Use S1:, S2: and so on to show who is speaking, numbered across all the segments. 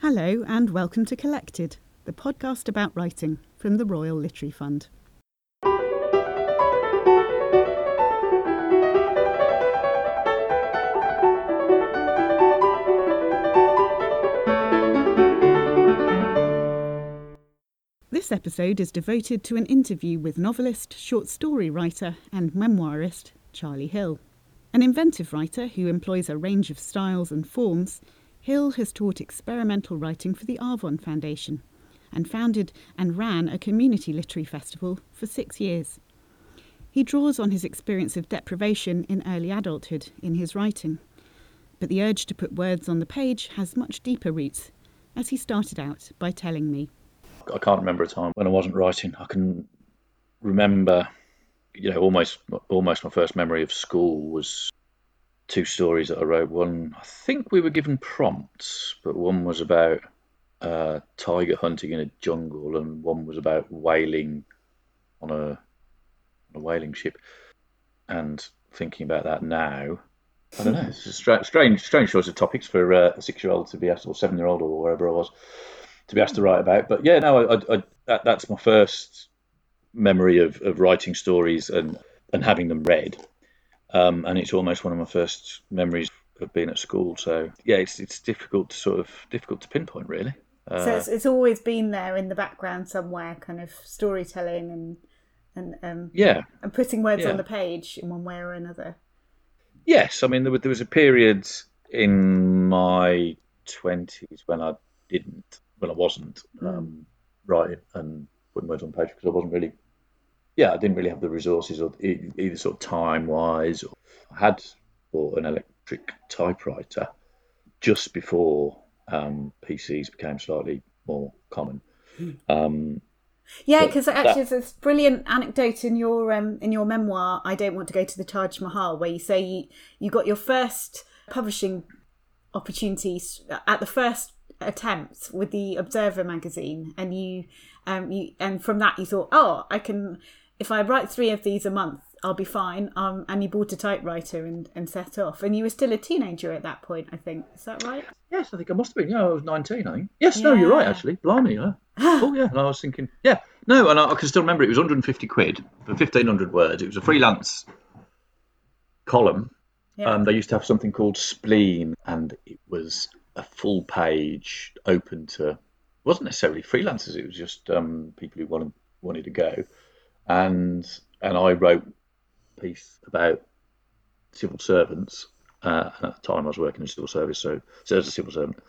S1: Hello and welcome to Collected, the podcast about writing from the Royal Literary Fund. This episode is devoted to an interview with novelist, short story writer and memoirist Charlie Hill. An inventive writer who employs a range of styles and forms, Hill has taught experimental writing for the Arvon Foundation and founded and ran a community literary festival for 6 years. He draws on his experience of deprivation in early adulthood in his writing, but the urge to put words on the page has much deeper roots, as he started out by telling me.
S2: I can't remember a time when I wasn't writing. I can remember, almost my first memory of school was 2 stories that I wrote. One, I think we were given prompts, but one was about tiger hunting in a jungle, and one was about whaling on a whaling ship. And thinking about that now, I don't know. It's a strange choice of topics for a 6-year-old to be asked, or 7-year-old, or wherever I was, to be asked to write about. But yeah, no, that's my first memory of writing stories and having them read. And it's almost one of my first memories of being at school. So yeah, it's difficult to pinpoint, really.
S3: So it's always been there in the background somewhere, kind of storytelling and putting words on the page in one way or another.
S2: Yes, I mean there was a period in my 20s when I wasn't writing and putting words on the page because I wasn't really. Yeah, I didn't really have the resources, or either sort of time-wise. I had bought an electric typewriter just before PCs became slightly more common.
S3: Because actually there's this brilliant anecdote in your memoir, I Don't Want to Go to the Taj Mahal, where you say you got your first publishing opportunities at the first attempt with the Observer magazine, and you from that you thought, I can. If I write 3 of these a month, I'll be fine. And you bought a typewriter and set off. And you were still a teenager at that point, I think. Is that right?
S2: Yes, I think I must have been. Yeah, I was 19, I think. Yes, no, you're right, actually. Blimey, yeah. Oh, yeah. And I was thinking, yeah. No, and I can still remember it was 150 quid for 1,500 words. It was a freelance column. Yeah. They used to have something called Spleen, and it was a full page open to... It wasn't necessarily freelancers. It was just people who wanted to go. And I wrote a piece about civil servants. And at the time, I was working in civil service, so as a civil servant,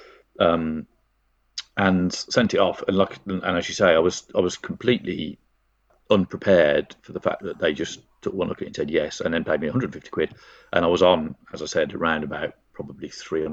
S2: and sent it off. And as you say, I was completely unprepared for the fact that they just took one look at it and said yes, and then paid me 150 quid. And I was on, as I said, around about probably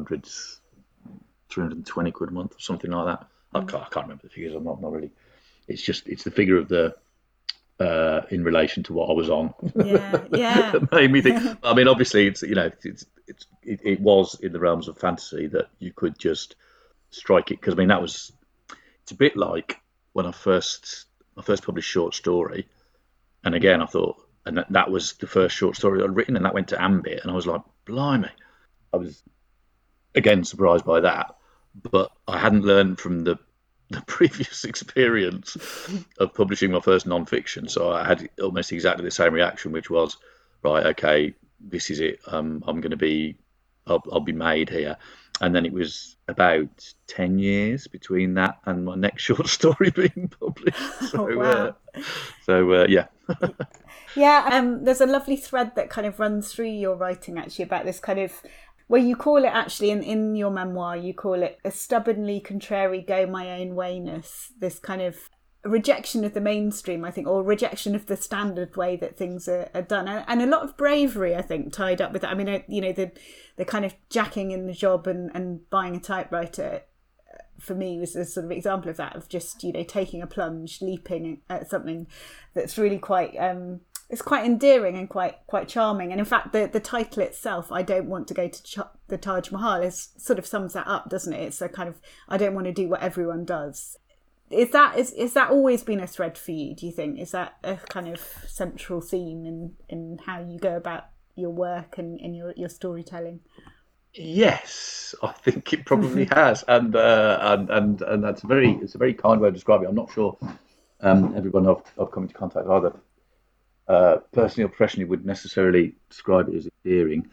S2: 320 quid a month or something like that. I can't remember the figures. I'm not really. It's the figure of the. In relation to what I was on, that made me think. I mean, obviously, it was in the realms of fantasy that you could just strike it, because I mean it's a bit like when my first published short story, and again I thought, and that was the first short story I'd written, and that went to Ambit, and I was like, blimey, I was again surprised by that, but I hadn't learned from the previous experience of publishing my first non-fiction, so I had almost exactly the same reaction, which was, right, okay, this is it. I'll be made here. And then it was about 10 years between that and my next short story being published. So,
S3: wow.
S2: Yeah.
S3: Yeah, there's a lovely thread that kind of runs through your writing actually about this kind of. Well, you call it actually in your memoir, you call it a stubbornly contrary go my own wayness, this kind of rejection of the mainstream, I think, or rejection of the standard way that things are done. And a lot of bravery, I think, tied up with that. I mean, the kind of jacking in the job and buying a typewriter, for me, was a sort of example of that, of just, taking a plunge, leaping at something that's really quite... It's quite endearing and quite charming. And in fact, the title itself, I Don't Want to Go to the Taj Mahal, sort of sums that up, doesn't it? It's a kind of, I don't want to do what everyone does. Is that always been a thread for you, do you think? Is that a kind of central theme in how you go about your work and in your storytelling?
S2: Yes, I think it probably has, and that's it's a very kind way of describing it. I'm not sure everyone I've come into contact either personally or professionally would necessarily describe it as endearing.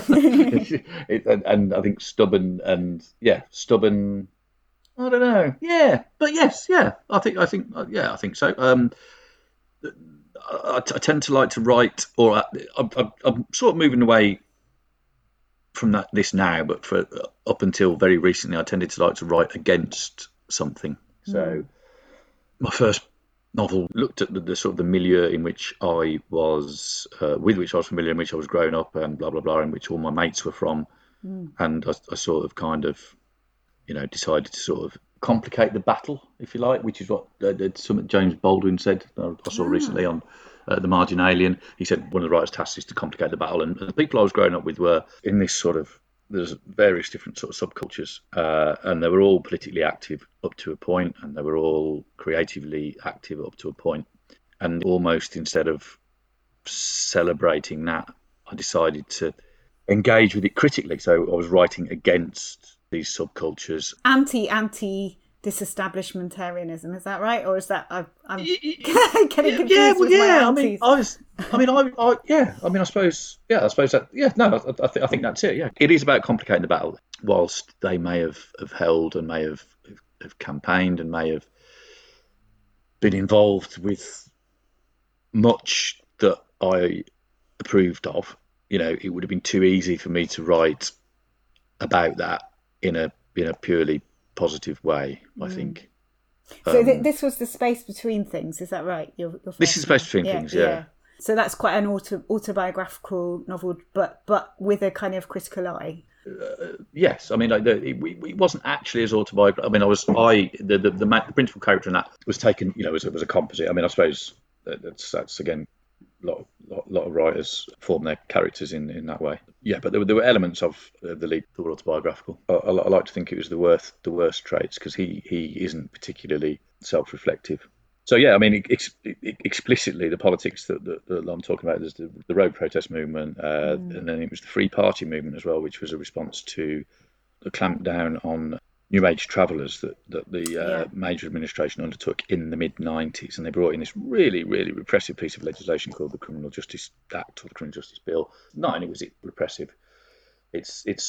S2: And I think stubborn and stubborn. I don't know. Yeah, but yes, yeah. I think so. I tend to like to write, or I'm sort of moving away from this now, but for up until very recently, I tended to like to write against something. So my first novel looked at the sort of the milieu in which I was, with which I was familiar, in which I was growing up, and blah blah blah, in which all my mates were from, and I sort of kind of, decided to sort of complicate the battle, if you like, which is what something James Baldwin said. I saw recently on The Marginalian. He said one of the writer's tasks is to complicate the battle, and the people I was growing up with were in this sort of, there's various different sort of subcultures, and they were all politically active up to a point, and they were all creatively active up to a point. And almost instead of celebrating that, I decided to engage with it critically. So I was writing against these subcultures.
S3: Anti disestablishmentarianism, is that right, or is that I'm getting confused with my antis?
S2: I suppose that I think that's it. Yeah, it is about complicating the battle. Whilst they may have held and may have campaigned and may have been involved with much that I approved of, it would have been too easy for me to write about that in a purely positive way, I think.
S3: So this was the space between things, is that right?
S2: This is the space between things, yeah.
S3: So that's quite an autobiographical novel, but with a kind of critical eye.
S2: Yes, I mean, it wasn't actually as autobiographical. I mean, the principal character in that was taken, as a composite. I mean, I suppose that's again, a lot of writers form their characters in that way. Yeah, but there were elements of the lead that were autobiographical. I like to think it was the worst traits, because he isn't particularly self-reflective. So yeah, I mean, explicitly the politics that I'm talking about, there's the road protest movement, and then it was the Free Party movement as well, which was a response to the clampdown on New Age travellers that the Major administration undertook in the mid-90s, and they brought in this really, really repressive piece of legislation called the Criminal Justice Act, or the Criminal Justice Bill. Not only was it repressive, it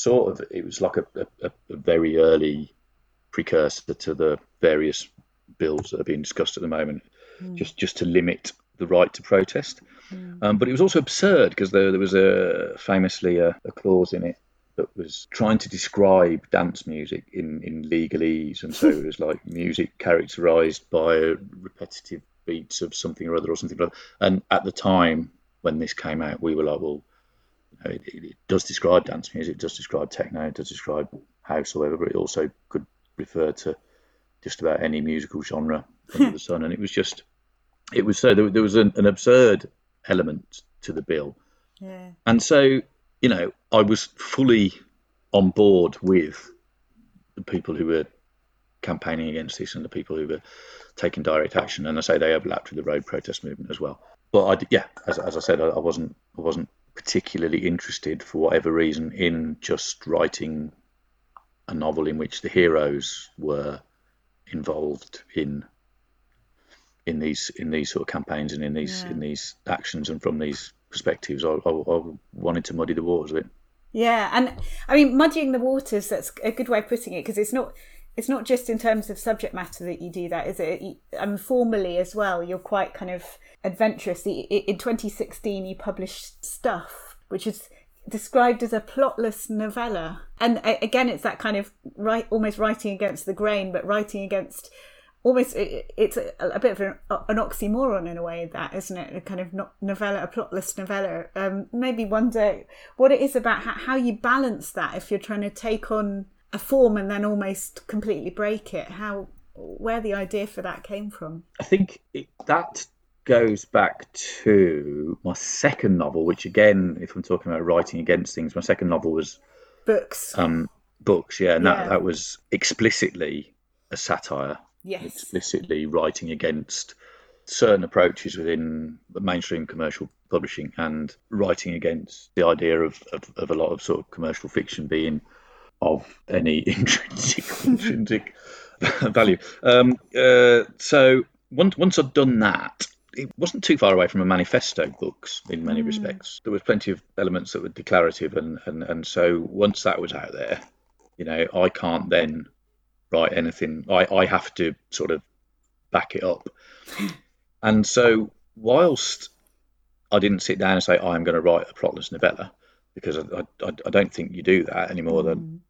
S2: was like a very early precursor to the various bills that are being discussed at the moment, just to limit the right to protest. But it was also absurd, because there was famously a clause in it that was trying to describe dance music in legalese, and so it was like music characterised by repetitive beats of something or other, or something like that. And at the time when this came out, we were like, well, it does describe dance music, it does describe techno, it does describe house or whatever, but it also could refer to just about any musical genre under the sun. And there was an absurd element to the bill.
S3: Yeah.
S2: And so, I was fully on board with the people who were campaigning against this and the people who were taking direct action. And I say they overlapped with the road protest movement as well. But as I said, I wasn't particularly interested, for whatever reason, in just writing a novel in which the heroes were involved in these sort of campaigns and in these actions, and from these perspectives. I wanted to muddy the waters a bit.
S3: Yeah, and I mean, muddying the waters, that's a good way of putting it, because it's not just in terms of subject matter that you do that, is it? I mean, formally as well, you're quite kind of adventurous. In 2016, you published Stuff, which is described as a plotless novella. And again, it's that kind of almost writing against the grain, but writing against almost, it's a bit of an oxymoron in a way, that, isn't it? A kind of novella, a plotless novella. Maybe wonder what it is about how you balance that if you're trying to take on a form and then almost completely break it. Where the idea for that came from?
S2: I think that goes back to my second novel, which again, if I'm talking about writing against things, my second novel was
S3: books.
S2: Books, yeah, and that was explicitly a satire.
S3: Yes.
S2: Explicitly writing against certain approaches within the mainstream commercial publishing and writing against the idea of a lot of sort of commercial fiction being of any intrinsic value. So once I'd done that, it wasn't too far away from a manifesto books in many respects. There was plenty of elements that were declarative, and so once that was out there, I can't then write anything. I have to sort of back it up. And so whilst I didn't sit down and say, I'm going to write a plotless novella, because I don't think you do that anymore. Than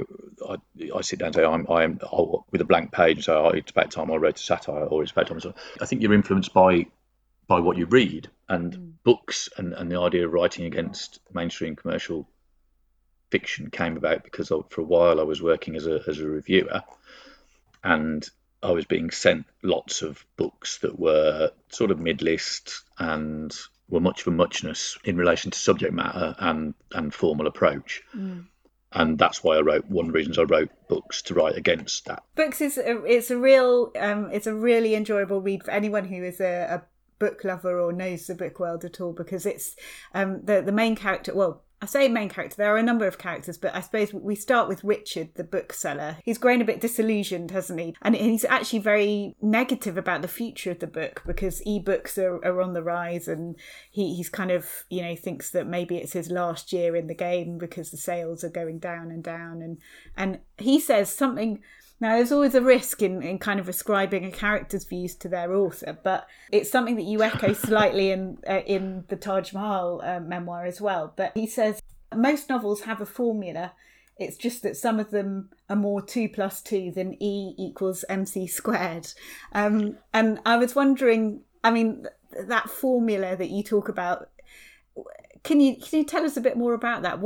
S2: I sit down and say I'm with a blank page and say, it's about time I wrote a satire, or it's about time. I think you're influenced by what you read, and books and the idea of writing against mainstream commercial fiction came about because for a while I was working as a reviewer, and I was being sent lots of books that were sort of mid-list and were much of a muchness in relation to subject matter and formal approach. And that's why one of the reasons I wrote books, to write against that.
S3: Books it's a really enjoyable read for anyone who is a book lover or knows the book world at all, because it's the main character. Well, I say main character, there are a number of characters, but I suppose we start with Richard, the bookseller. He's grown a bit disillusioned, hasn't he? And he's actually very negative about the future of the book, because ebooks are on the rise, and he's kind of, thinks that maybe it's his last year in the game because the sales are going down and down. And he says something. Now, there's always a risk in kind of ascribing a character's views to their author, but it's something that you echo slightly in the Taj Mahal memoir as well. But he says, most novels have a formula. It's just that some of them are more 2 + 2 than E = MC squared. And I was wondering, that formula that you talk about, can you tell us a bit more about that?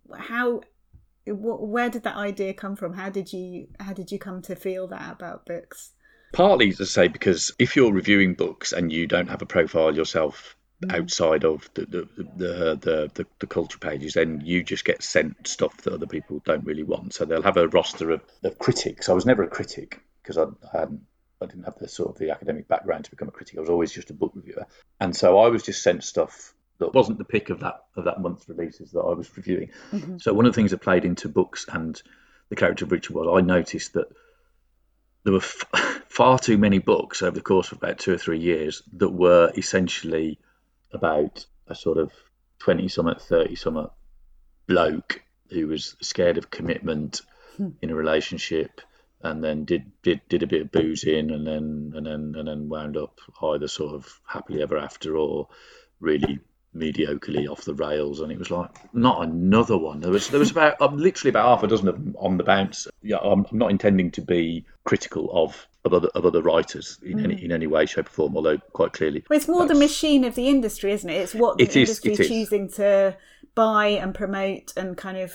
S3: Where did that idea come from? How did you come to feel that about books?
S2: Partly, as I say, because if you're reviewing books and you don't have a profile yourself outside of the culture pages, then you just get sent stuff that other people don't really want. So they'll have a roster of critics. I was never a critic because I didn't have the sort of the academic background to become a critic. I was always just a book reviewer, and so I was just sent stuff that wasn't the pick of that month's releases that I was reviewing. So one of the things that played into books and the character of Richard was, I noticed that there were far too many books over the course of about 2 or 3 years that were essentially about a sort of 20-something, 30-something bloke who was scared of commitment in a relationship, and then did a bit of boozing, and then wound up either sort of happily ever after or really mediocrely off the rails. And it was like, not another one. There was about literally about half a dozen of them on the bounce. I'm not intending to be critical of other writers in any way, shape or form, although quite clearly,
S3: well, it's more the machine of the industry, isn't it? It's what the industry is choosing to buy and promote and kind of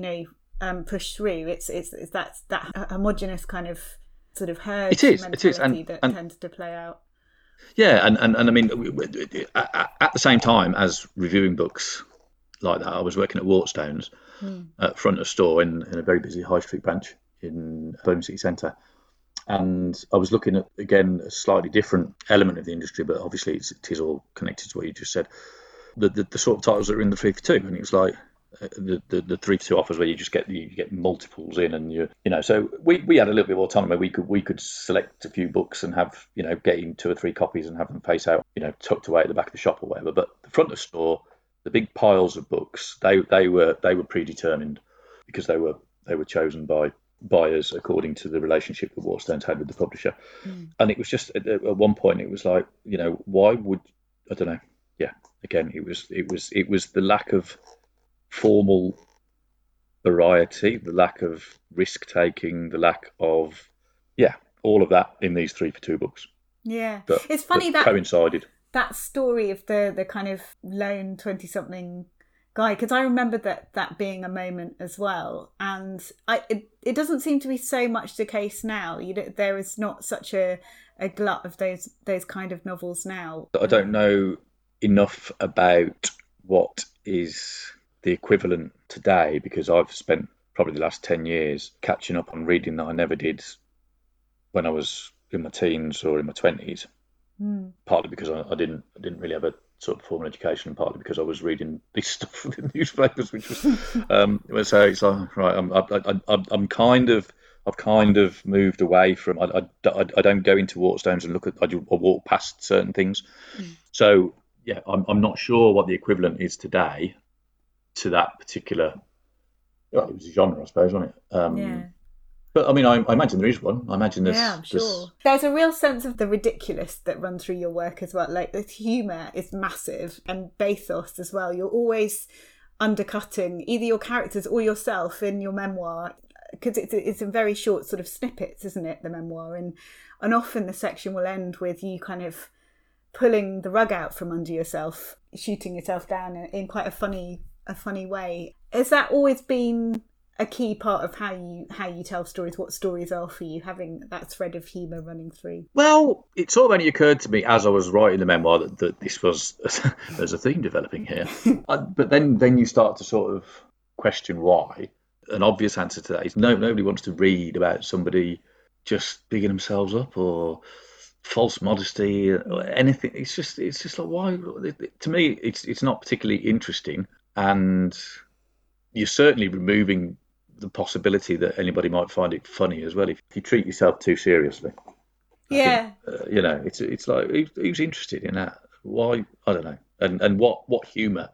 S3: push through. It's that homogenous kind of sort of herd mentality that tends to play out.
S2: Yeah, and I mean, at the same time as reviewing books like that, I was working at Waterstones at front of store in a very busy high street branch in Birmingham City Centre. And I was looking at, again, a slightly different element of the industry, but obviously it is all connected to what you just said. The sort of titles that are in the 3 for 2, and it was like the 3 for 2 offers where you get multiples in, and so we had a little bit of autonomy. We could select a few books and have get in 2 or 3 copies and have them face out tucked away at the back of the shop or whatever. But the front of store, the big piles of books, they were predetermined because they were chosen by buyers according to the relationship that Waterstones had with the publisher. And it was just at one point it was like, why would, I don't know, yeah, again it was the lack of formal variety, the lack of risk taking, the lack of all of that in these 3 for 2 books.
S3: Yeah, it's funny that
S2: coincided
S3: that story of the kind of lone 20-something guy, because I remember that being a moment as well, and it doesn't seem to be so much the case now. There is not such a glut of those kind of novels now.
S2: I don't know enough about what is the equivalent today, because I've spent probably the last 10 years catching up on reading that I never did when I was in my teens or in my 20s. partly because I didn't really have a sort of formal education, and partly because I was reading this stuff in the newspapers, which was so it's like right. I've kind of moved away from. I don't go into Waterstones and look at. I walk past certain things. So yeah, I'm not sure what the equivalent is today to that particular. Well, it was a genre, I suppose, wasn't it?
S3: Yeah.
S2: But I mean, I imagine there is one. I imagine there's.
S3: Yeah, I'm sure. There's a real sense of the ridiculous that runs through your work as well. Like the humour is massive, and bathos as well. You're always undercutting either your characters or yourself in your memoir, because it's in very short sort of snippets, isn't it? The memoir, and often the section will end with you kind of pulling the rug out from under yourself, shooting yourself down in quite a funny way. Has that always been a key part of how you tell stories, what stories are for you, having that thread of humour running through?
S2: Well, it sort of only occurred to me as I was writing the memoir that this was there's a theme developing here. But then you start to sort of question why. An obvious answer to that is nobody wants to read about somebody just bigging themselves up or false modesty or anything. It's just like, why? To me, it's not particularly interesting, and you're certainly removing the possibility that anybody might find it funny as well if you treat yourself too seriously.
S3: Yeah.
S2: I think, it's like who's interested in that? Why? I don't know. And what humour?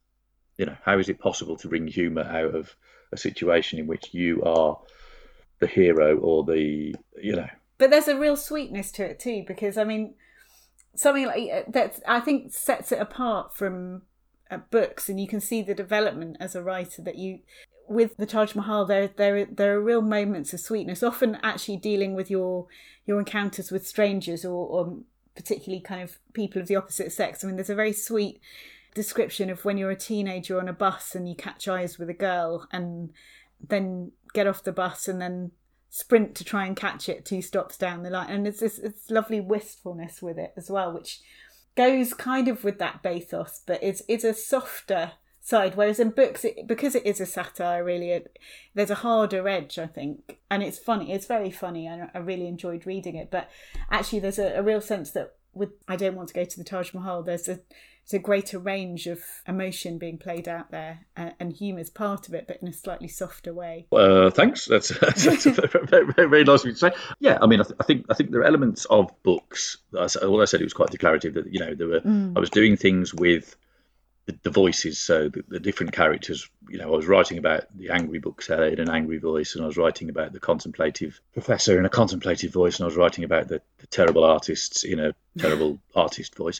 S2: How is it possible to bring humour out of a situation in which you are the hero or
S3: But there's a real sweetness to it too, because I mean, something like that I think sets it apart from books, and you can see the development as a writer that you. With the Taj Mahal, there are real moments of sweetness, often actually dealing with your encounters with strangers or particularly kind of people of the opposite sex. I mean, there's a very sweet description of when you're a teenager on a bus and you catch eyes with a girl and then get off the bus and then sprint to try and catch it 2 stops down the line. And it's lovely wistfulness with it as well, which goes kind of with that bathos, but it's a softer side, whereas in books, because it is a satire, really, there's a harder edge, I think, and it's funny. It's very funny, and I really enjoyed reading it. But actually, there's a real sense that with I Don't Want to Go to the Taj Mahal, there's a greater range of emotion being played out there, and humour's part of it, but in a slightly softer way.
S2: Thanks. That's very, very, very nice of you to say. Yeah, I mean, I think there are elements of books. All I said, it was quite declarative that there were. I was doing things with the voices, so the different characters. I was writing about the angry bookseller in an angry voice, and I was writing about the contemplative professor in a contemplative voice, and I was writing about the terrible artists in a terrible artist voice.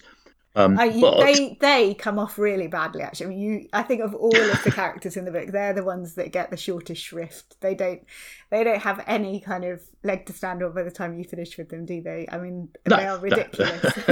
S3: They come off really badly, actually. I mean, I think of all of the characters in the book, they're the ones that get the shortest shrift. They don't have any kind of leg to stand on by the time you finish with them, do they? I mean, they are ridiculous.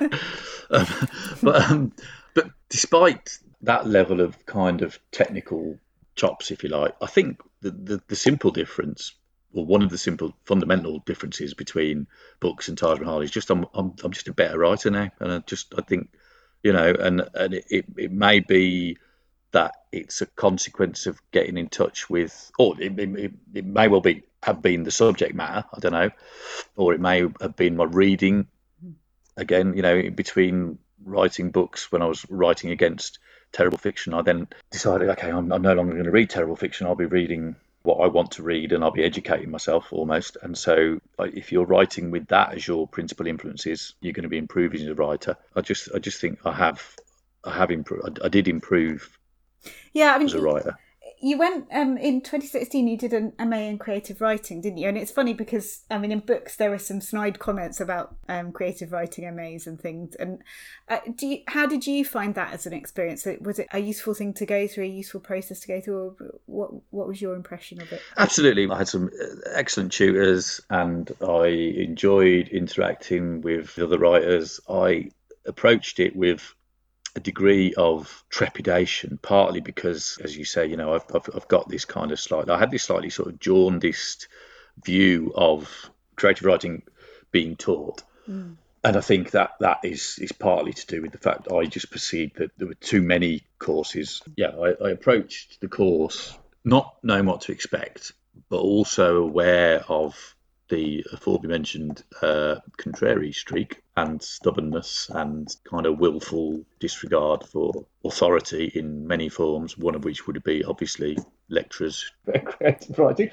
S2: No. But despite that level of kind of technical chops, if you like, I think the simple difference, or one of the simple fundamental differences between books and Taj Mahal is just I'm just a better writer now, and I think and it may be that it's a consequence of getting in touch with, or it may well have been the subject matter, I don't know, or it may have been my reading. Again, between writing books, when I was writing against terrible fiction, I then decided, okay, I'm no longer going to read terrible fiction. I'll be reading what I want to read, and I'll be educating myself almost. And so if you're writing with that as your principal influences, you're going to be improving as a writer. I just think I have improved. I did improve as a writer.
S3: You went in 2016. You did an MA in creative writing, didn't you? And it's funny because I mean, in books there are some snide comments about creative writing MAs and things. And how did you find that as an experience? Was it a useful thing to go through, a useful process to go through? Or what was your impression of it?
S2: Absolutely, I had some excellent tutors, and I enjoyed interacting with other writers. I approached it with a degree of trepidation, partly because, as you say, I've got this kind of I had this slightly sort of jaundiced view of creative writing being taught. And I think that is partly to do with the fact that I just perceived that there were too many courses. Yeah, I approached the course not knowing what to expect, but also aware of the aforementioned contrary streak and stubbornness and kind of willful disregard for authority in many forms, one of which would be obviously lecturers creative writing,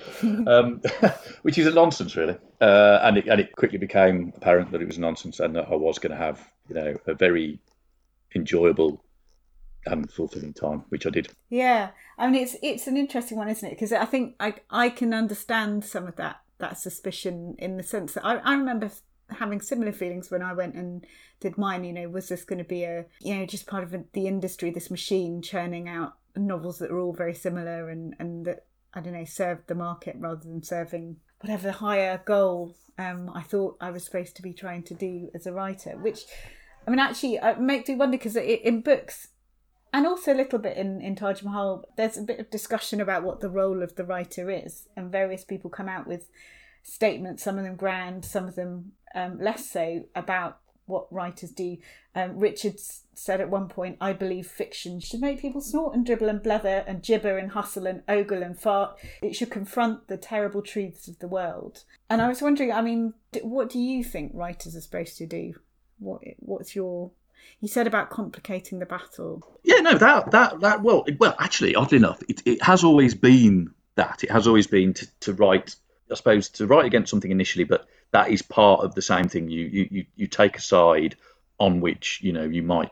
S2: which is a nonsense really. And it quickly became apparent that it was nonsense and that I was going to have, a very enjoyable and fulfilling time, which I did.
S3: Yeah, I mean it's an interesting one, isn't it? Because I think I can understand some of that suspicion in the sense that I remember having similar feelings when I went and did mine. Was this going to be just part of the industry, this machine churning out novels that are all very similar and that, I don't know, served the market rather than serving whatever higher goal I thought I was supposed to be trying to do as a writer, which, I mean, actually makes me wonder, because in books, and also a little bit in Taj Mahal, there's a bit of discussion about what the role of the writer is, and various people come out with statements, some of them grand, some of them less so, about what writers do. Richard said at one point, "I believe fiction should make people snort and dribble and blether and gibber and hustle and ogle and fart. It should confront the terrible truths of the world." And I was wondering, I mean, what do you think writers are supposed to do? What's your... You said about complicating the battle.
S2: Yeah, no, that well, actually, oddly enough, it has always been that. It has always been to write, I suppose, to write against something initially, but that is part of the same thing. You take a side on which you might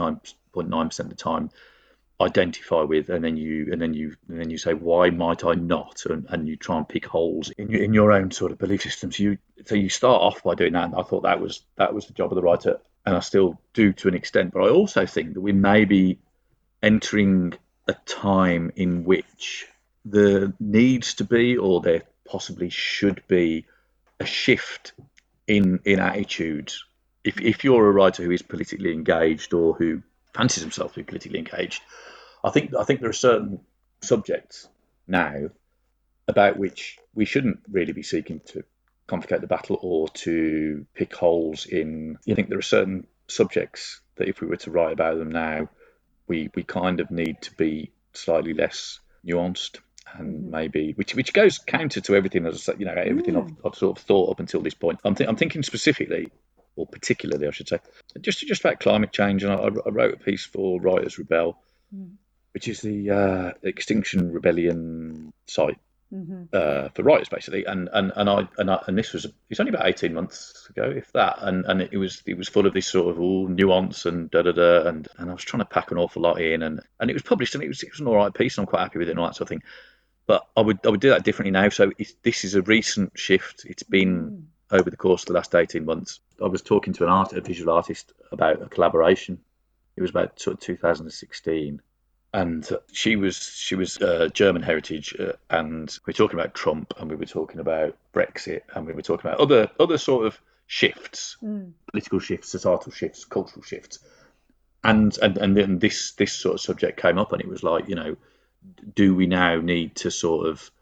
S2: 99.9% of the time identify with, and then you say, why might I not? And you try and pick holes in your own sort of belief systems. So you start off by doing that, and I thought that was the job of the writer, and I still do to an extent. But I also think that we may be entering a time in which there needs to be, or there possibly should be, a shift in attitudes. If you're a writer who is politically engaged or who fancies himself to be politically engaged, I think there are certain subjects now about which we shouldn't really be seeking to complicate the battle or to pick holes in. I think there are certain subjects that if we were to write about them now, we kind of need to be slightly less nuanced, and maybe which goes counter to everything, as I said, everything I've sort of thought up until this point. I'm thinking specifically, or particularly, I should say, just about climate change. And I wrote a piece for Writers Rebel, which is the Extinction Rebellion site for writers, basically. And this was, it's only about 18 months ago, if that. And it was full of this sort of nuance and and I was trying to pack an awful lot in, and it was published, and it was an all right piece, and I'm quite happy with it and all that sort of thing. But I would do that differently now. So this is a recent shift. It's been over the course of the last 18 months. I was talking to a visual artist about a collaboration. It was about sort of 2016, and she was German heritage, and we were talking about Trump, and we were talking about Brexit, and we were talking about other sort of shifts, political shifts, societal shifts, cultural shifts, and then this sort of subject came up, and it was like, do we now need to sort of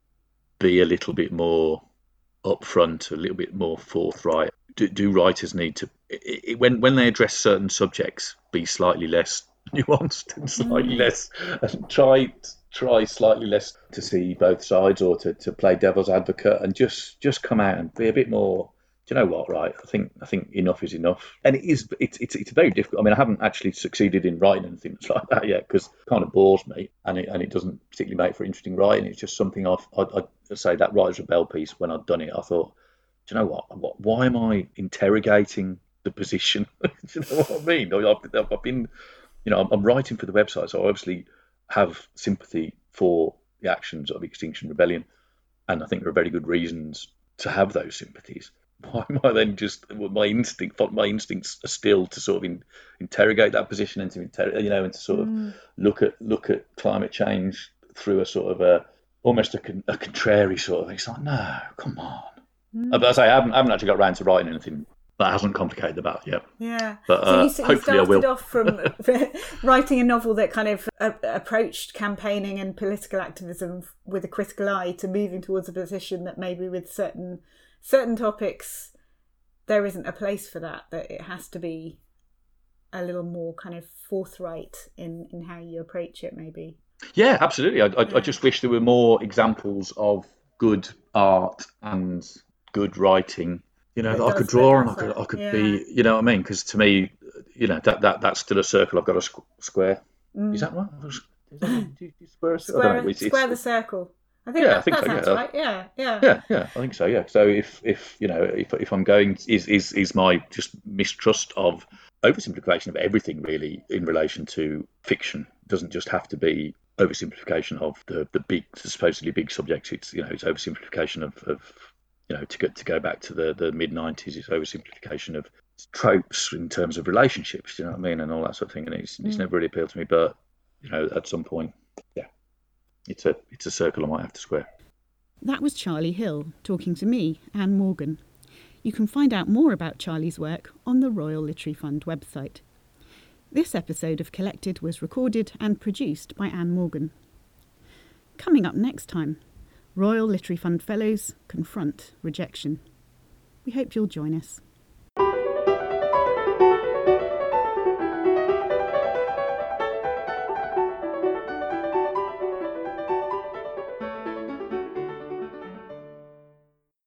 S2: be a little bit more upfront, a little bit more forthright? Do writers need to, when they address certain subjects, be slightly less nuanced and slightly less, and try slightly less to see both sides, or to play devil's advocate, and just come out and be a bit more, do you know what, right? I think enough is enough. And it's very difficult. I mean, I haven't actually succeeded in writing anything that's like that yet, because it kind of bores me, and it doesn't particularly make for interesting writing. It's just something I'd say, that Writers Rebel piece, when I'd done it, I thought, do you know what? Why am I interrogating the position? Do you know what I mean? I've been, I'm writing for the website, so I obviously have sympathy for the actions of Extinction Rebellion, and I think there are very good reasons to have those sympathies. Why am I then my instincts are still to sort of interrogate that position, and to sort of look at climate change through a sort of almost a contrary sort of. It's like, no, come on. But I say I haven't actually got around to writing anything that hasn't complicated the battle yet.
S3: Yeah.
S2: But
S3: So you
S2: hopefully I will.
S3: started off from writing a novel that kind of approached campaigning and political activism with a critical eye, to moving towards a position that maybe with certain topics there isn't a place for that it has to be a little more kind of forthright in how you approach it, maybe.
S2: Yeah, absolutely. I just wish there were more examples of good art and good writing, that I could draw on. I could be, you know what I mean? Because to me, that's still a circle. I've got a square. Is that right?
S3: Square the circle. I think that sounds right. Yeah.
S2: I think so. Yeah. So if I'm going, is my just mistrust of oversimplification of everything really in relation to fiction. It doesn't just have to be oversimplification of the big, supposedly big subjects. It's it's oversimplification of to go back to the mid-90s. It's oversimplification of tropes in terms of relationships. You know what I mean, and all that sort of thing. And it's never really appealed to me. But at some point, it's a circle I might have to square.
S1: That was Charlie Hill talking to me, Anne Morgan. You can find out more about Charlie's work on the Royal Literary Fund website. This episode of Collected was recorded and produced by Anne Morgan. Coming up next time, Royal Literary Fund Fellows confront rejection. We hope you'll join us.